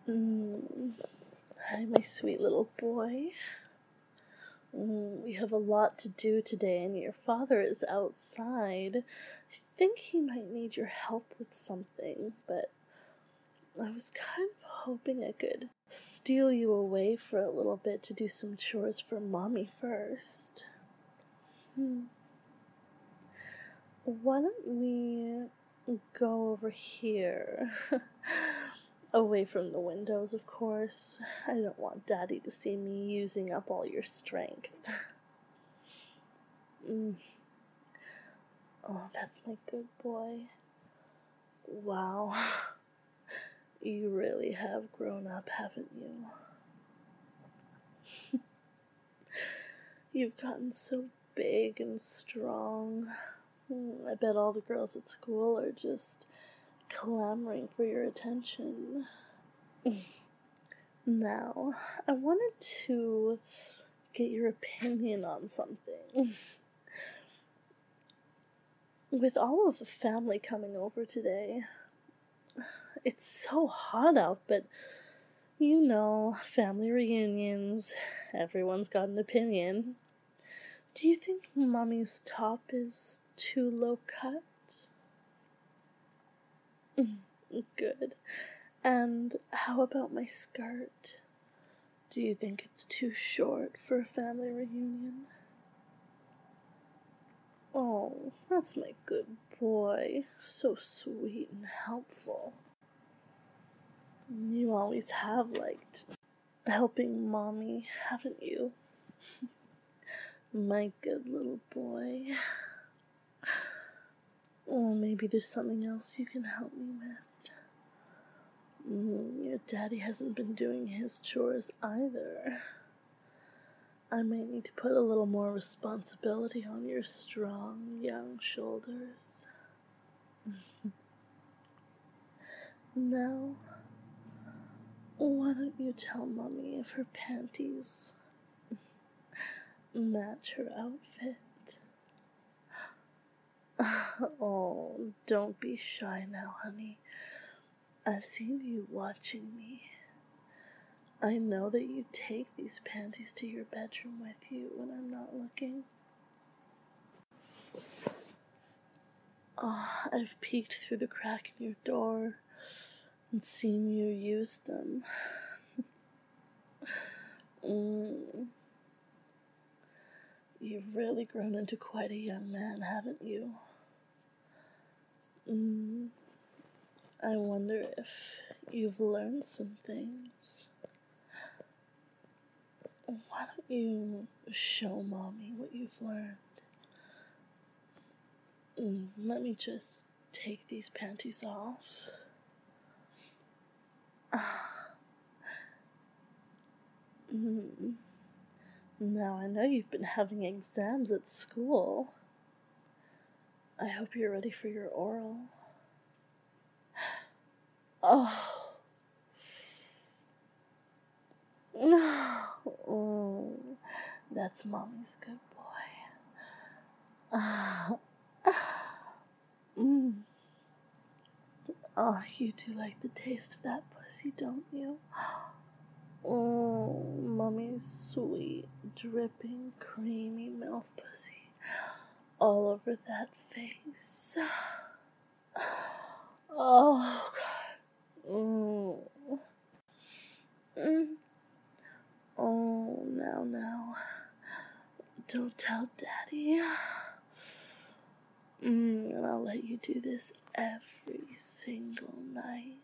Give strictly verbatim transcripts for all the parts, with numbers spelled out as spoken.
Mm. Hi, my sweet little boy. Mm, we have a lot to do today, and your father is outside. I think he might need your help with something, but I was kind of hoping I could steal you away for a little bit to do some chores for Mommy first. Hmm. Why don't we go over here? Away from the windows, of course. I don't want Daddy to see me using up all your strength. mm. Oh, that's my good boy. Wow. You really have grown up, haven't you? You've gotten so big and strong. I bet all the girls at school are just clamoring for your attention. Now, I wanted to get your opinion on something. With all of the family coming over today, it's so hot out, but you know, family reunions, everyone's got an opinion. Do you think Mommy's top is too low cut? Good. And how about my skirt? Do you think it's too short for a family reunion? Oh, that's my good boy. So sweet and helpful. You always have liked helping Mommy, haven't you? My good little boy. Oh, maybe there's something else you can help me with. Mm, your daddy hasn't been doing his chores either. I might need to put a little more responsibility on your strong, young shoulders. Now, why don't you tell Mommy if her panties match her outfit? Oh, don't be shy now, honey. I've seen you watching me. I know that you take these panties to your bedroom with you when I'm not looking. Oh, I've peeked through the crack in your door and seen you use them. mm. You've really grown into quite a young man, haven't you? Mm. I wonder if you've learned some things. Why don't you show Mommy what you've learned? Mm, let me just take these panties off. mm. Now I know you've been having exams at school. I hope you're ready for your oral. Oh. Oh, that's Mommy's good boy. mm. Oh, you do like the taste of that pussy, don't you? Oh, Mommy's sweet, dripping, creamy mouth pussy all over that face. Oh, God. Mm. Mm. Oh, now, now. Don't tell Daddy. Mm, and I'll let you do this every single night.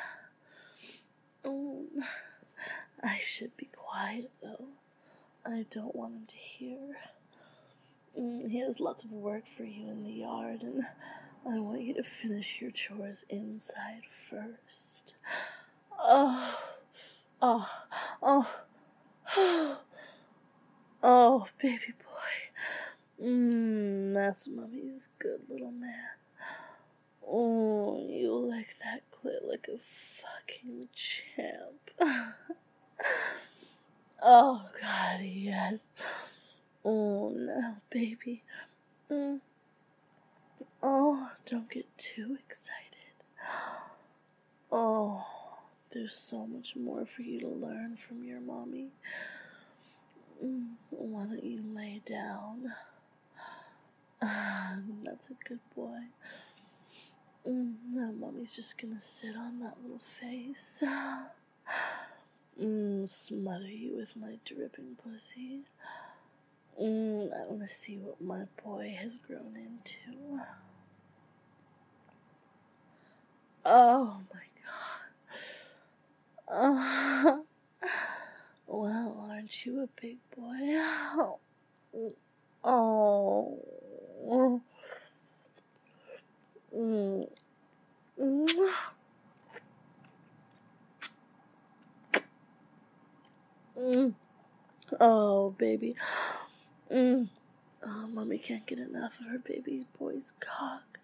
Oh, I should be quiet, though. I don't want him to hear. Mm, he has lots of work for you in the yard, and I want you to finish your chores inside first. Oh, oh, oh, oh, baby boy. Mmm, that's Mommy's good little man. Oh, you lick that clit like a fucking champ. Oh, God, yes. Oh, now, baby. Mm. Oh, don't get too excited. Oh, there's so much more for you to learn from your mommy. Mm, why don't you lay down? Um, that's a good boy. Mm, now mommy's just gonna sit on that little face. Mm, smother you with my dripping pussy. Mm, I wanna see what my boy has grown into. Oh my god. Uh, well, aren't you a big boy? Oh. Mm. Mm. Mm. Oh, baby. Mm. Oh, mommy can't get enough of her baby boy's cock.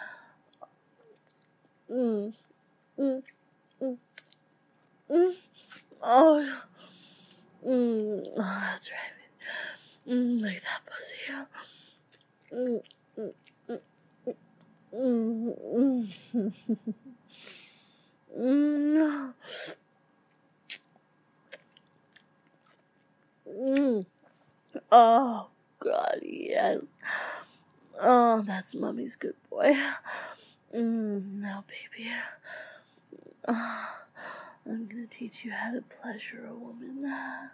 Mm. Mm. Mm. Mm. Oh. Mm. Oh, that's right, baby. Mm. Like that pussy. Mm. Mm. Mm. Mm. Mm. Mm. Oh, God, yes. Oh, that's mommy's good boy. Mm, now, baby, uh, I'm gonna teach you how to pleasure a woman.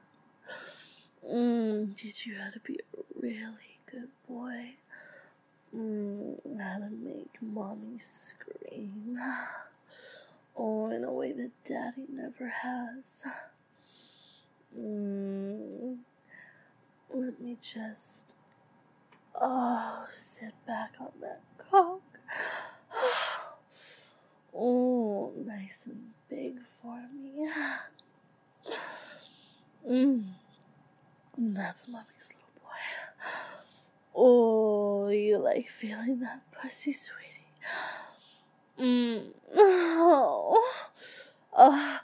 Mm, teach you how to be a really good boy. Mm, how to make mommy scream. Oh, in a way that daddy never has. Mm, let me just, oh, sit back on that cock. Oh, nice and big for me. Mm, that's mommy's little boy. Oh, you like feeling that pussy, sweetie? Mm. Oh. Uh,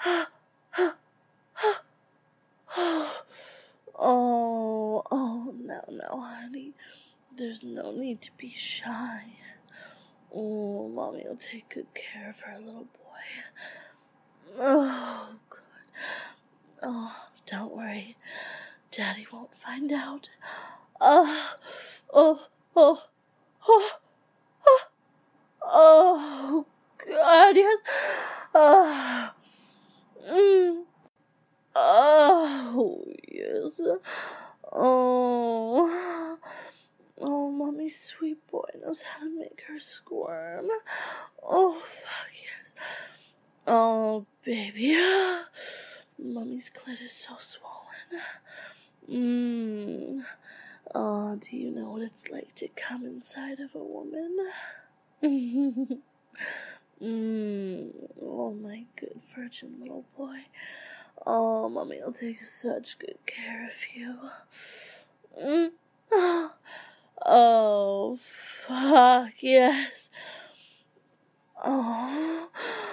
oh, oh, no, no, honey. There's no need to be shy. Oh, mommy will take good care of her little boy. Oh, good. Oh, don't worry. Daddy won't find out. Oh, oh, oh, oh, oh, oh, God, yes. Oh, mm, oh, yes. Oh, oh, mommy's sweet boy knows how to make her squirm. Oh, fuck yes. Oh, baby. Mommy's clit is so swollen. Mmm. Oh, do you know what it's like to come inside of a woman? Mmm. Oh, my good virgin little boy. Oh, mommy will take such good care of you. Mm. Oh, fuck, yes. Oh.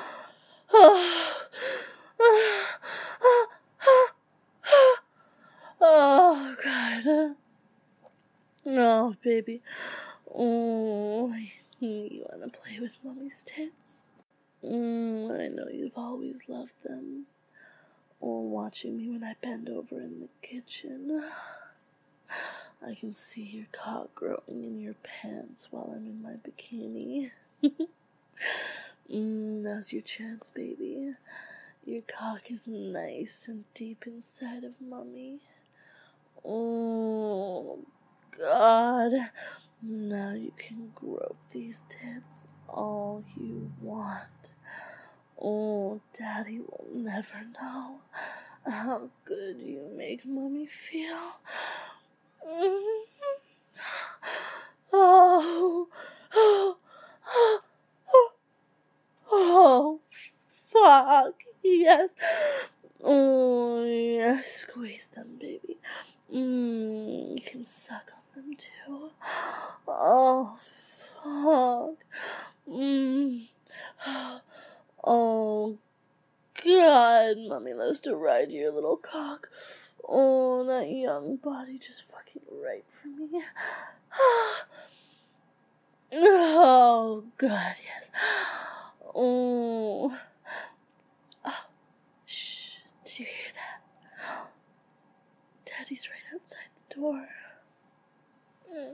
Oh, God. No, baby. Oh, you want to play with mommy's tits? Mm, I know you've always loved them. Oh, watching me when I bend over in the kitchen. I can see your cock growing in your pants while I'm in my bikini. mm, now's your chance, baby. Your cock is nice and deep inside of mommy. Oh, God. Now you can grope these tits all you want. Oh, Daddy will never know how good you make mommy feel. Mm-hmm. Oh, oh, oh, oh, oh, fuck, yes. Oh, yes, squeeze them, baby. Mmm, you can suck on them too. Oh, fuck. Mmm. Oh, God, mommy loves to ride your little cock. Oh, that young body just fucking right for me. Oh, God, yes. Oh. Oh, door. Mm.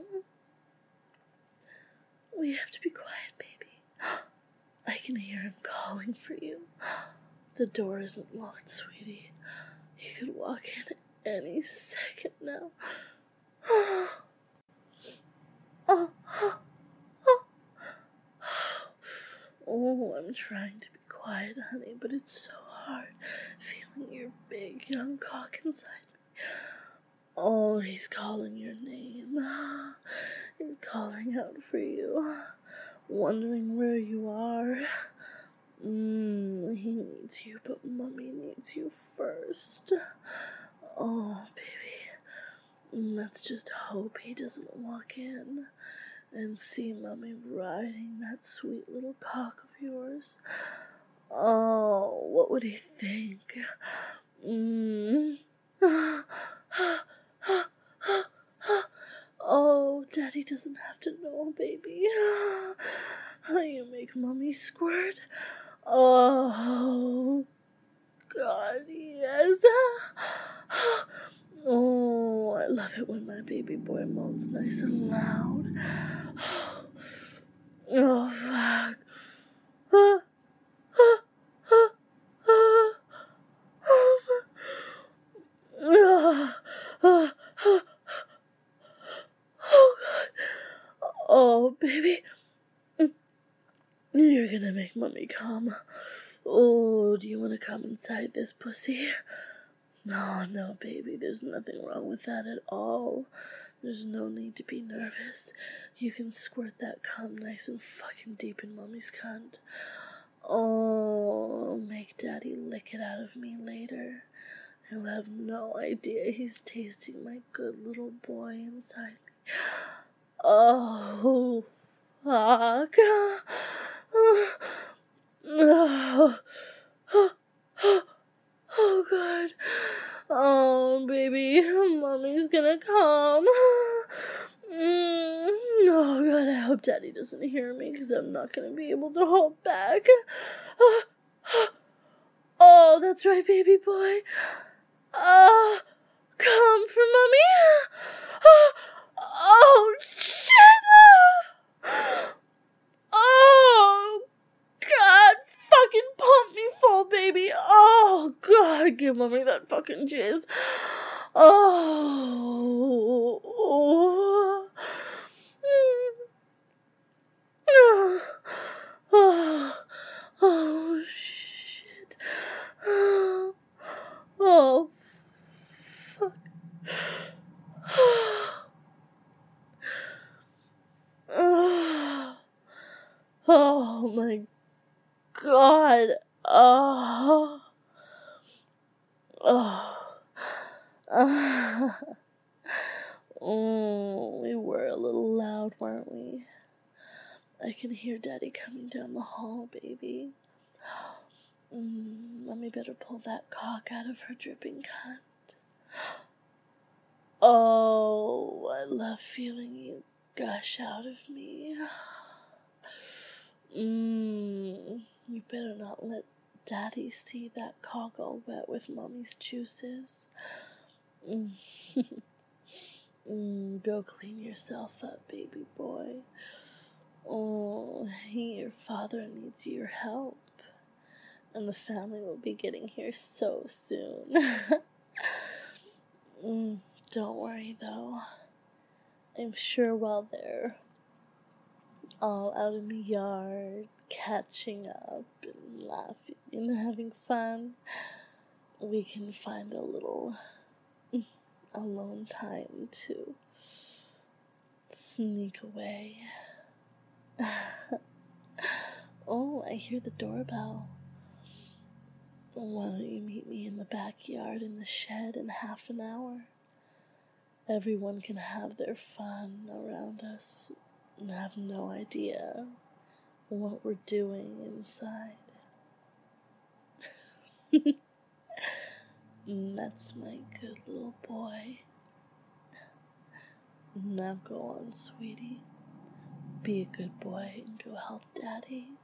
We have to be quiet, baby. I can hear him calling for you. The door isn't locked, sweetie. He could walk in any second now. Oh, oh, oh. Oh, I'm trying to be quiet, honey, but it's so hard feeling your big young cock inside me. Oh, he's calling your name. He's calling out for you, wondering where you are. Mm, he needs you, but Mommy needs you first. Oh, baby. Let's just hope he doesn't walk in and see Mommy riding that sweet little cock of yours. Oh, what would he think? Mm. Oh, Daddy doesn't have to know, baby. You make Mommy squirt. Oh, God, yes. Oh, I love it when my baby boy moans nice and loud. Oh, fuck. Oh, oh, oh, oh, oh, oh, oh, oh, God. Oh, baby. You're gonna make Mommy come. Oh, do you want to come inside this pussy? No, no, baby, there's nothing wrong with that at all. There's no need to be nervous. You can squirt that cum nice and fucking deep in Mommy's cunt. Oh, make Daddy lick it out of me later. He'll have no idea he's tasting my good little boy inside me. Oh, fuck. Oh, oh, oh, oh, God. Oh, baby, Mommy's gonna come. Mm. Oh, God, I hope Daddy doesn't hear me, because I'm not gonna be able to hold back. Oh, that's right, baby boy. Oh, come for Mommy. Oh, oh, shit. Oh, God, fucking pump me full, baby. Oh, God, give Mommy that fucking jizz. Oh, oh, oh, oh, oh, shit. Oh, oh, fuck. Oh, oh, my God. Oh. Oh. Uh, mm, we were a little loud, weren't we? I can hear Daddy coming down the hall, baby. Mm, Mommy better pull that cock out of her dripping cunt. Oh, I love feeling you gush out of me. Mm, you better not let Daddy see that cock all wet with Mommy's juices. Mm. mm, go clean yourself up, baby boy. Oh, your father needs your help. And the family will be getting here so soon. mm, don't worry, though. I'm sure while they're all out in the yard, catching up and laughing and having fun, we can find a little alone time to sneak away. Oh, I hear the doorbell. Why don't you meet me in the backyard in the shed in half an hour? Everyone can have their fun around us and have no idea what we're doing inside. That's my good little boy. Now go on, sweetie. Be a good boy and go help Daddy.